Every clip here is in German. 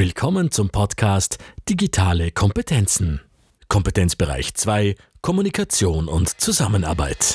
Willkommen zum Podcast Digitale Kompetenzen. Kompetenzbereich 2 – Kommunikation und Zusammenarbeit.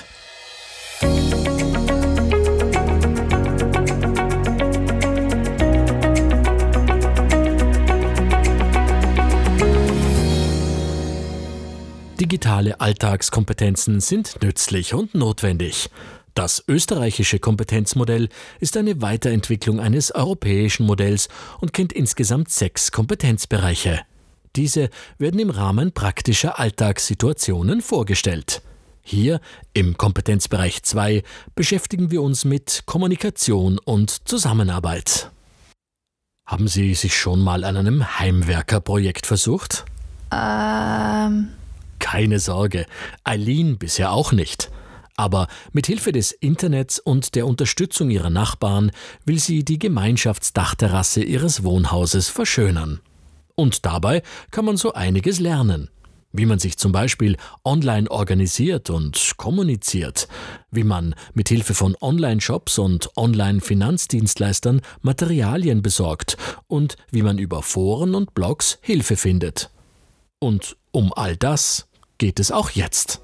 Digitale Alltagskompetenzen sind nützlich und notwendig. Das österreichische Kompetenzmodell ist eine Weiterentwicklung eines europäischen Modells und kennt insgesamt 6 Kompetenzbereiche. Diese werden im Rahmen praktischer Alltagssituationen vorgestellt. Hier, im Kompetenzbereich 2, beschäftigen wir uns mit Kommunikation und Zusammenarbeit. Haben Sie sich schon mal an einem Heimwerkerprojekt versucht? Keine Sorge, Eileen bisher auch nicht. Aber mit Hilfe des Internets und der Unterstützung ihrer Nachbarn will sie die Gemeinschaftsdachterrasse ihres Wohnhauses verschönern. Und dabei kann man so einiges lernen. Wie man sich zum Beispiel online organisiert und kommuniziert, wie man mit Hilfe von Online-Shops und Online-Finanzdienstleistern Materialien besorgt und wie man über Foren und Blogs Hilfe findet. Und um all das geht es auch jetzt.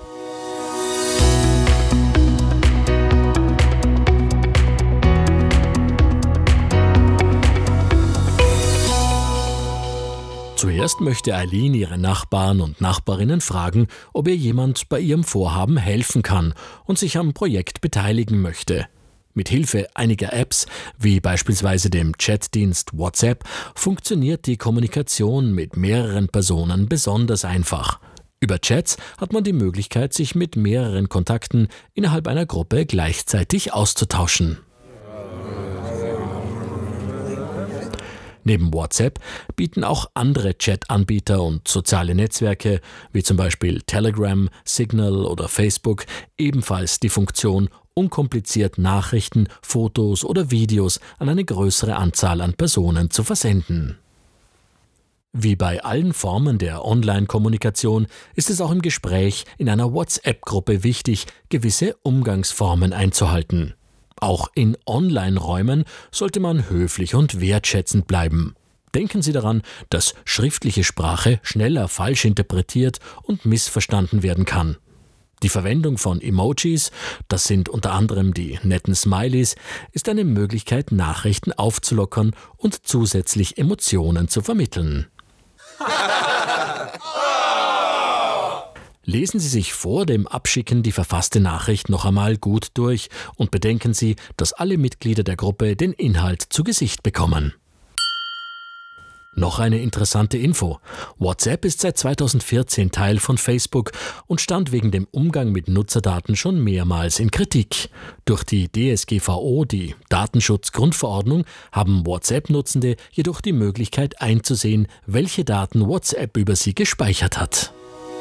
Zuerst möchte Eileen ihre Nachbarn und Nachbarinnen fragen, ob ihr jemand bei ihrem Vorhaben helfen kann und sich am Projekt beteiligen möchte. Mit Hilfe einiger Apps, wie beispielsweise dem Chatdienst WhatsApp, funktioniert die Kommunikation mit mehreren Personen besonders einfach. Über Chats hat man die Möglichkeit, sich mit mehreren Kontakten innerhalb einer Gruppe gleichzeitig auszutauschen. Neben WhatsApp bieten auch andere Chat-Anbieter und soziale Netzwerke, wie zum Beispiel Telegram, Signal oder Facebook, ebenfalls die Funktion, unkompliziert Nachrichten, Fotos oder Videos an eine größere Anzahl an Personen zu versenden. Wie bei allen Formen der Online-Kommunikation ist es auch im Gespräch in einer WhatsApp-Gruppe wichtig, gewisse Umgangsformen einzuhalten. Auch in Online-Räumen sollte man höflich und wertschätzend bleiben. Denken Sie daran, dass schriftliche Sprache schneller falsch interpretiert und missverstanden werden kann. Die Verwendung von Emojis, das sind unter anderem die netten Smileys, ist eine Möglichkeit, Nachrichten aufzulockern und zusätzlich Emotionen zu vermitteln. Lesen Sie sich vor dem Abschicken die verfasste Nachricht noch einmal gut durch und bedenken Sie, dass alle Mitglieder der Gruppe den Inhalt zu Gesicht bekommen. Noch eine interessante Info. WhatsApp ist seit 2014 Teil von Facebook und stand wegen dem Umgang mit Nutzerdaten schon mehrmals in Kritik. Durch die DSGVO, die Datenschutzgrundverordnung, haben WhatsApp-Nutzende jedoch die Möglichkeit einzusehen, welche Daten WhatsApp über sie gespeichert hat.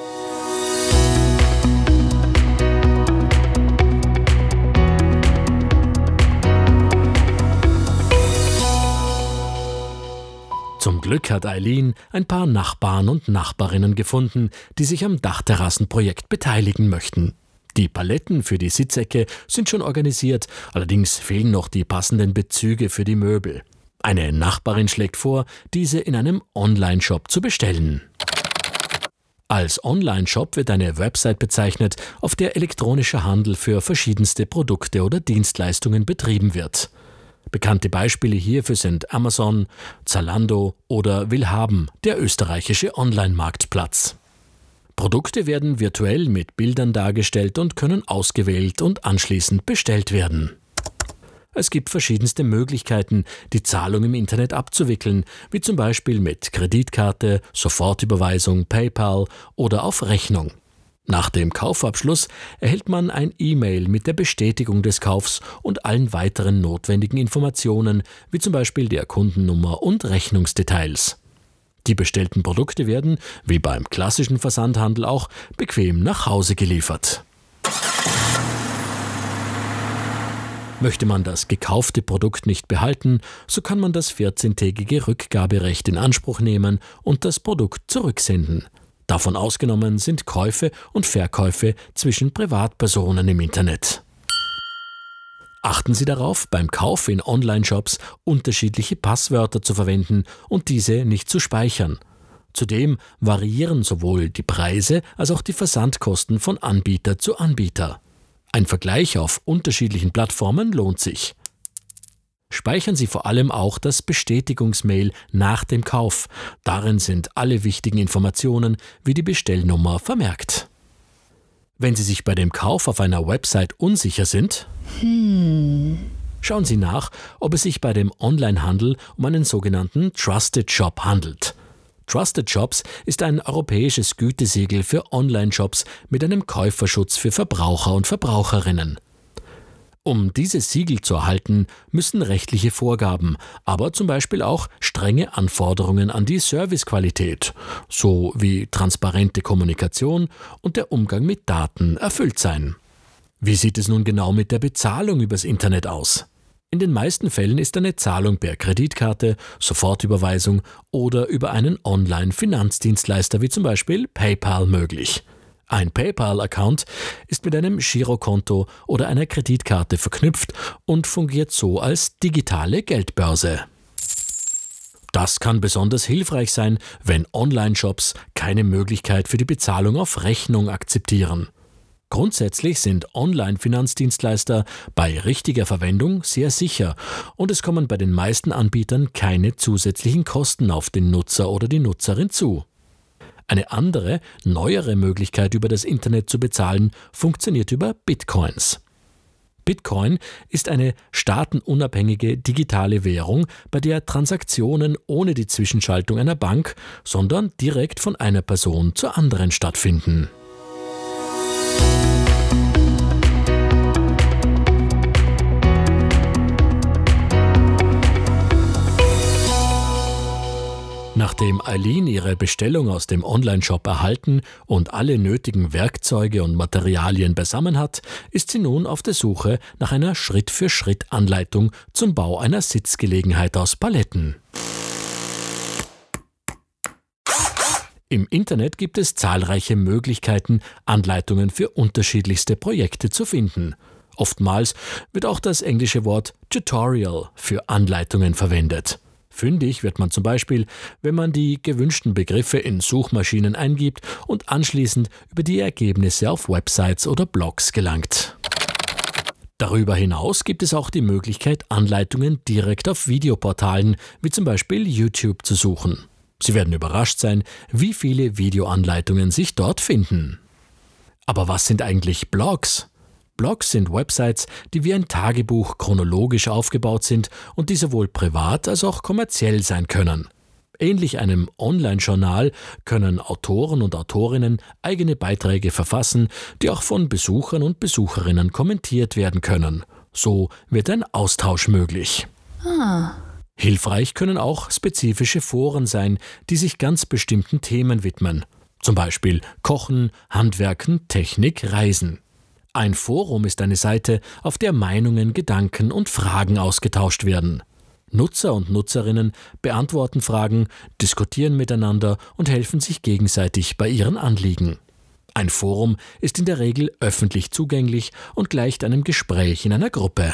Zum Glück hat Eileen ein paar Nachbarn und Nachbarinnen gefunden, die sich am Dachterrassenprojekt beteiligen möchten. Die Paletten für die Sitzecke sind schon organisiert, allerdings fehlen noch die passenden Bezüge für die Möbel. Eine Nachbarin schlägt vor, diese in einem Online-Shop zu bestellen. Als Online-Shop wird eine Website bezeichnet, auf der elektronischer Handel für verschiedenste Produkte oder Dienstleistungen betrieben wird. Bekannte Beispiele hierfür sind Amazon, Zalando oder Willhaben, der österreichische Online-Marktplatz. Produkte werden virtuell mit Bildern dargestellt und können ausgewählt und anschließend bestellt werden. Es gibt verschiedenste Möglichkeiten, die Zahlung im Internet abzuwickeln, wie zum Beispiel mit Kreditkarte, Sofortüberweisung, PayPal oder auf Rechnung. Nach dem Kaufabschluss erhält man ein E-Mail mit der Bestätigung des Kaufs und allen weiteren notwendigen Informationen, wie zum Beispiel der Kundennummer und Rechnungsdetails. Die bestellten Produkte werden, wie beim klassischen Versandhandel auch, bequem nach Hause geliefert. Möchte man das gekaufte Produkt nicht behalten, so kann man das 14-tägige Rückgaberecht in Anspruch nehmen und das Produkt zurücksenden. Davon ausgenommen sind Käufe und Verkäufe zwischen Privatpersonen im Internet. Achten Sie darauf, beim Kauf in Online-Shops unterschiedliche Passwörter zu verwenden und diese nicht zu speichern. Zudem variieren sowohl die Preise als auch die Versandkosten von Anbieter zu Anbieter. Ein Vergleich auf unterschiedlichen Plattformen lohnt sich. Speichern Sie vor allem auch das Bestätigungsmail nach dem Kauf. Darin sind alle wichtigen Informationen wie die Bestellnummer vermerkt. Wenn Sie sich bei dem Kauf auf einer Website unsicher sind, schauen Sie nach, ob es sich bei dem Onlinehandel um einen sogenannten Trusted Shop handelt. Trusted Shops ist ein europäisches Gütesiegel für Online-Shops mit einem Käuferschutz für Verbraucher und Verbraucherinnen. Um dieses Siegel zu erhalten, müssen rechtliche Vorgaben, aber zum Beispiel auch strenge Anforderungen an die Servicequalität sowie transparente Kommunikation und der Umgang mit Daten erfüllt sein. Wie sieht es nun genau mit der Bezahlung übers Internet aus? In den meisten Fällen ist eine Zahlung per Kreditkarte, Sofortüberweisung oder über einen Online-Finanzdienstleister wie zum Beispiel PayPal möglich. Ein PayPal-Account ist mit einem Girokonto oder einer Kreditkarte verknüpft und fungiert so als digitale Geldbörse. Das kann besonders hilfreich sein, wenn Online-Shops keine Möglichkeit für die Bezahlung auf Rechnung akzeptieren. Grundsätzlich sind Online-Finanzdienstleister bei richtiger Verwendung sehr sicher und es kommen bei den meisten Anbietern keine zusätzlichen Kosten auf den Nutzer oder die Nutzerin zu. Eine andere, neuere Möglichkeit über das Internet zu bezahlen, funktioniert über Bitcoins. Bitcoin ist eine staatenunabhängige digitale Währung, bei der Transaktionen ohne die Zwischenschaltung einer Bank, sondern direkt von einer Person zur anderen stattfinden. Nachdem Eileen ihre Bestellung aus dem Onlineshop erhalten und alle nötigen Werkzeuge und Materialien beisammen hat, ist sie nun auf der Suche nach einer Schritt-für-Schritt-Anleitung zum Bau einer Sitzgelegenheit aus Paletten. Im Internet gibt es zahlreiche Möglichkeiten, Anleitungen für unterschiedlichste Projekte zu finden. Oftmals wird auch das englische Wort Tutorial für Anleitungen verwendet. Fündig wird man zum Beispiel, wenn man die gewünschten Begriffe in Suchmaschinen eingibt und anschließend über die Ergebnisse auf Websites oder Blogs gelangt. Darüber hinaus gibt es auch die Möglichkeit, Anleitungen direkt auf Videoportalen wie zum Beispiel YouTube zu suchen. Sie werden überrascht sein, wie viele Videoanleitungen sich dort finden. Aber was sind eigentlich Blogs? Blogs sind Websites, die wie ein Tagebuch chronologisch aufgebaut sind und die sowohl privat als auch kommerziell sein können. Ähnlich einem Online-Journal können Autoren und Autorinnen eigene Beiträge verfassen, die auch von Besuchern und Besucherinnen kommentiert werden können. So wird ein Austausch möglich. Hilfreich können auch spezifische Foren sein, die sich ganz bestimmten Themen widmen. Zum Beispiel Kochen, Handwerken, Technik, Reisen. Ein Forum ist eine Seite, auf der Meinungen, Gedanken und Fragen ausgetauscht werden. Nutzer und Nutzerinnen beantworten Fragen, diskutieren miteinander und helfen sich gegenseitig bei ihren Anliegen. Ein Forum ist in der Regel öffentlich zugänglich und gleicht einem Gespräch in einer Gruppe.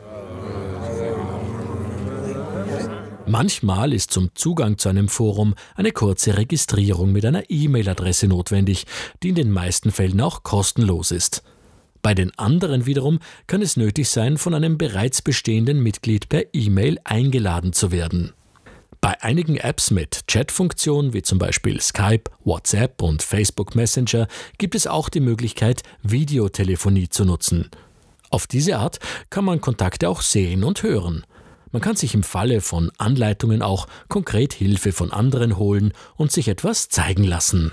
Manchmal ist zum Zugang zu einem Forum eine kurze Registrierung mit einer E-Mail-Adresse notwendig, die in den meisten Fällen auch kostenlos ist. Bei den anderen wiederum kann es nötig sein, von einem bereits bestehenden Mitglied per E-Mail eingeladen zu werden. Bei einigen Apps mit Chatfunktion, wie zum Beispiel Skype, WhatsApp und Facebook Messenger, gibt es auch die Möglichkeit, Videotelefonie zu nutzen. Auf diese Art kann man Kontakte auch sehen und hören. Man kann sich im Falle von Anleitungen auch konkret Hilfe von anderen holen und sich etwas zeigen lassen.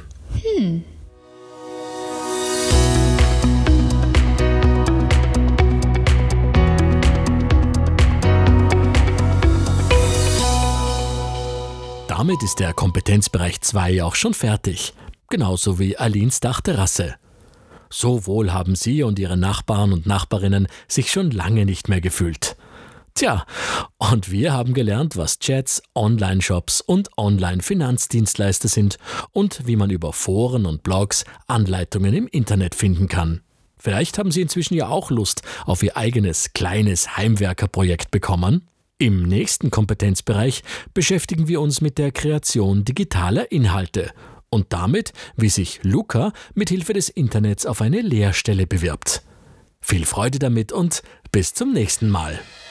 Damit ist der Kompetenzbereich 2 auch schon fertig, genauso wie Eileens Dachterrasse. So wohl haben Sie und Ihre Nachbarn und Nachbarinnen sich schon lange nicht mehr gefühlt. Tja, und wir haben gelernt, was Chats, Online-Shops und Online-Finanzdienstleister sind und wie man über Foren und Blogs Anleitungen im Internet finden kann. Vielleicht haben Sie inzwischen ja auch Lust auf Ihr eigenes kleines Heimwerkerprojekt bekommen. Im nächsten Kompetenzbereich beschäftigen wir uns mit der Kreation digitaler Inhalte und damit, wie sich Luca mit Hilfe des Internets auf eine Lehrstelle bewirbt. Viel Freude damit und bis zum nächsten Mal.